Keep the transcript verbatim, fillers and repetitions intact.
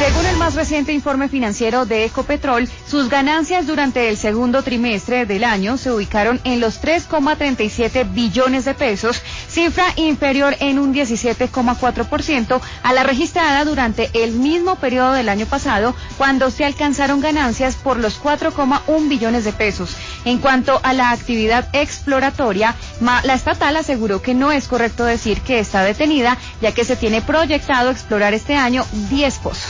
Según el más reciente informe financiero de Ecopetrol, sus ganancias durante el segundo trimestre del año se ubicaron en los tres coma treinta y siete billones de pesos, cifra inferior en un diecisiete coma cuatro por ciento a la registrada durante el mismo periodo del año pasado, cuando se alcanzaron ganancias por los cuatro coma uno billones de pesos. En cuanto a la actividad exploratoria, la estatal aseguró que no es correcto decir que está detenida, ya que se tiene proyectado explorar este año diez pozos.